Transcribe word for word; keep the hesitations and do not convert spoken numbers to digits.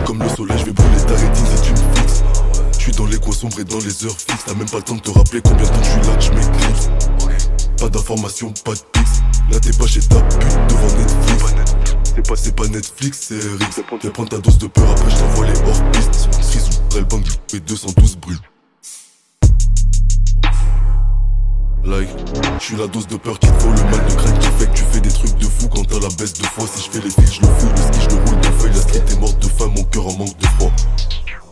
comme le soleil, je vais brûler ta rétine si tu me fixes. Je suis dans les coins sombres et dans les heures fixes. T'as même pas le temps de te rappeler combien de temps je suis là que je m'éclipse. Pas d'informations, pas de pix. Là t'es pas chez ta pute devant Netflix. C'est pas, c'est pas Netflix, c'est Rix. Viens prendre ta dose de peur, après je t'envoie les hors-pistes. Fils ou le bang, et deux cent douze brûle. Like, je suis la dose de peur qu'il te faut, le mal de crâne qui fait que tu fais des trucs de fou quand t'as la baisse de foi. Si je fais les fils, je le fous, le ski, je le roule de feuille. La street est morte de faim, mon cœur en manque de froid.